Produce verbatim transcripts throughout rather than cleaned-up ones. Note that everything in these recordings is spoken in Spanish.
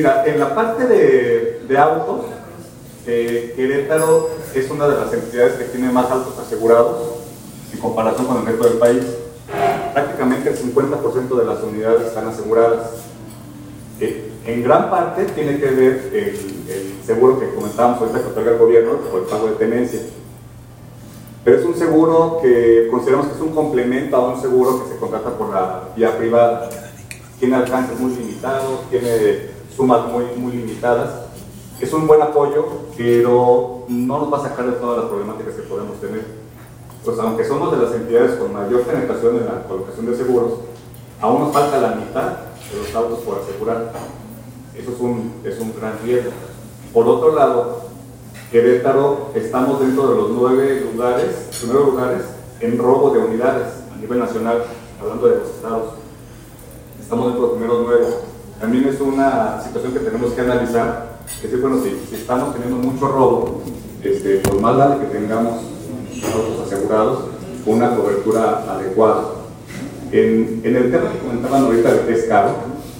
Mira, en la parte de, de autos, eh, Querétaro es una de las entidades que tiene más autos asegurados en comparación con el resto del país. Prácticamente el cincuenta por ciento de las unidades están aseguradas. Eh, en gran parte tiene que ver el, el seguro que comentábamos ahorita que otorga el gobierno o el pago de tenencia. Pero es un seguro que consideramos que es un complemento a un seguro que se contrata por la vía privada. Tiene alcances muy limitados, tiene sumas muy, muy limitadas. Es un buen apoyo, pero no nos va a sacar de todas las problemáticas que podemos tener. Pues aunque somos de las entidades con mayor penetración en la colocación de seguros, aún nos falta la mitad de los autos por asegurar. Eso es un, es un gran riesgo. Por otro lado, Querétaro, estamos dentro de los nueve lugares, primeros lugares en robo de unidades a nivel nacional, hablando de los estados. Estamos dentro de los primeros nueve. También es una situación que tenemos que analizar, que es decir, bueno, si, si estamos teniendo mucho robo, este, pues más vale que tengamos autos asegurados con una cobertura adecuada. En, en el tema que comentaban ahorita de que es caro,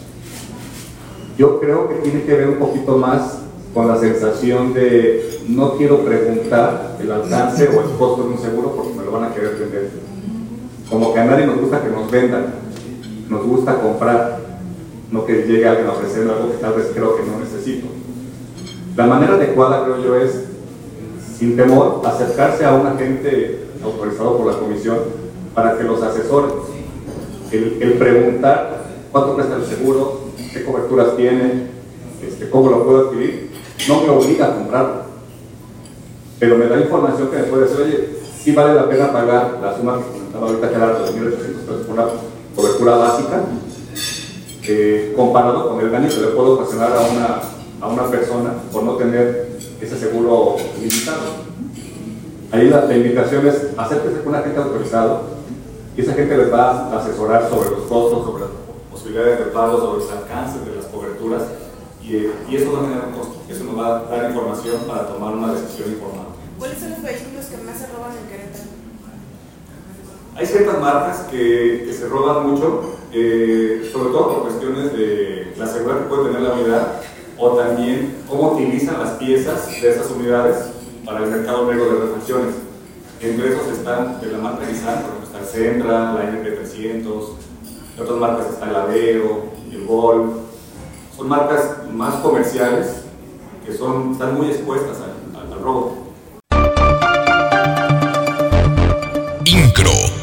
yo creo que tiene que ver un poquito más con la sensación de no quiero preguntar el alcance o el costo de un seguro porque me lo van a querer vender. Como que a nadie nos gusta que nos vendan, nos gusta comprar, no que llegue alguien a ofrecerme algo que tal vez creo que no necesito. La manera adecuada, creo yo, es, sin temor, acercarse a un agente autorizado por la comisión para que los asesore. El, el preguntar cuánto cuesta el seguro, qué coberturas tiene, este, cómo lo puedo adquirir, no me obliga a comprarlo, pero me da información que me puede decir, oye, sí vale la pena pagar la suma que comentaba ahorita, que era dos mil ochocientos pesos por una cobertura básica, eh, comparado con el daño que le puedo ocasionar a una, a una persona por no tener ese seguro limitado. Ahí la, la invitación es acérquese con un agente autorizado y esa gente les va a asesorar sobre los costos, sobre las posibilidades de pago, sobre los alcances de las coberturas. Y, y eso va a generar un costo, eso nos va a dar información para tomar una decisión informada. ¿Cuáles son los vehículos que más se roban en Querétaro? Hay ciertas marcas que, que se roban mucho, eh, sobre todo por cuestiones de la seguridad que puede tener la unidad o también cómo utilizan las piezas de esas unidades para el mercado negro de refacciones. Entre esos están de la marca Nissan, por ejemplo, está el Sentra, la N P trescientos, de otras marcas está el Aveo, el Golf. Son marcas más comerciales que son, están muy expuestas al, al, al robo. Incro.